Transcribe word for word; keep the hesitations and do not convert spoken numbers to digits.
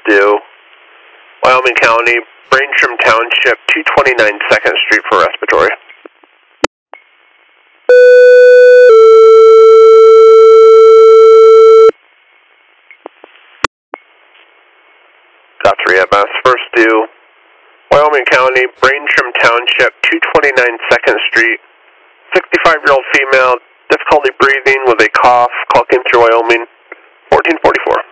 due. Wyoming County, Braintree Township, two twenty-nine second Street for respiratory. Got three M S, first due. Wyoming County, Braintree Township, two twenty-nine second Street. sixty-five-year-old female, difficulty breathing with a cough, call came through Wyoming, fourteen forty-four.